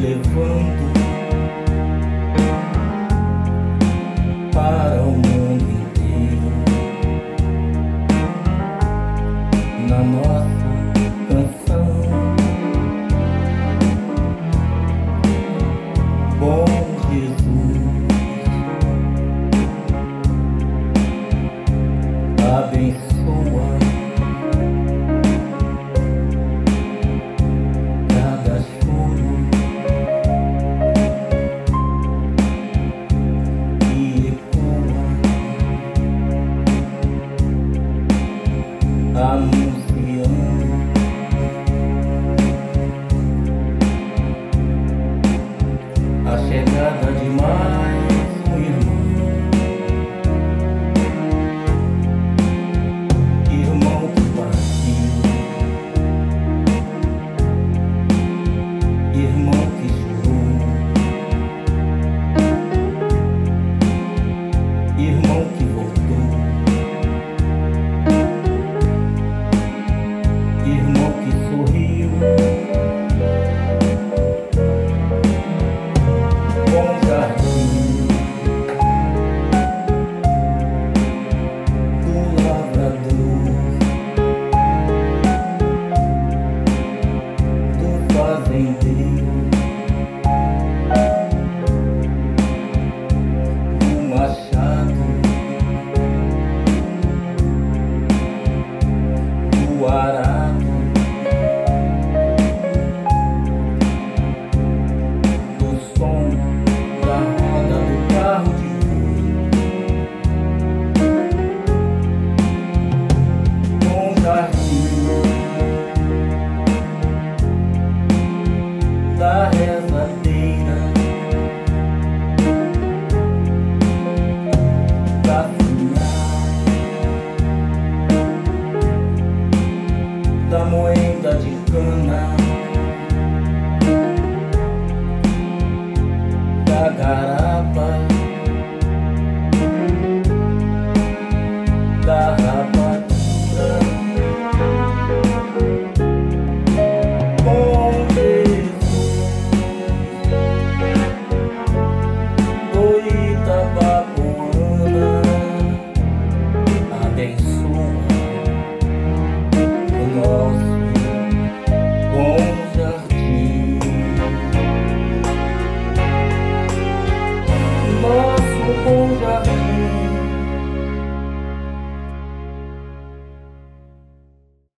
levando para o mundo inteiro na nossa canção. Bom Jesus, abençoa cada choro e ecoa, anunciando a chegada de mais um irmão que partiu, irmão que chorou, irmão que voltou, irmão que sorriu. Bom jardim do lavrador, do fazendeiro.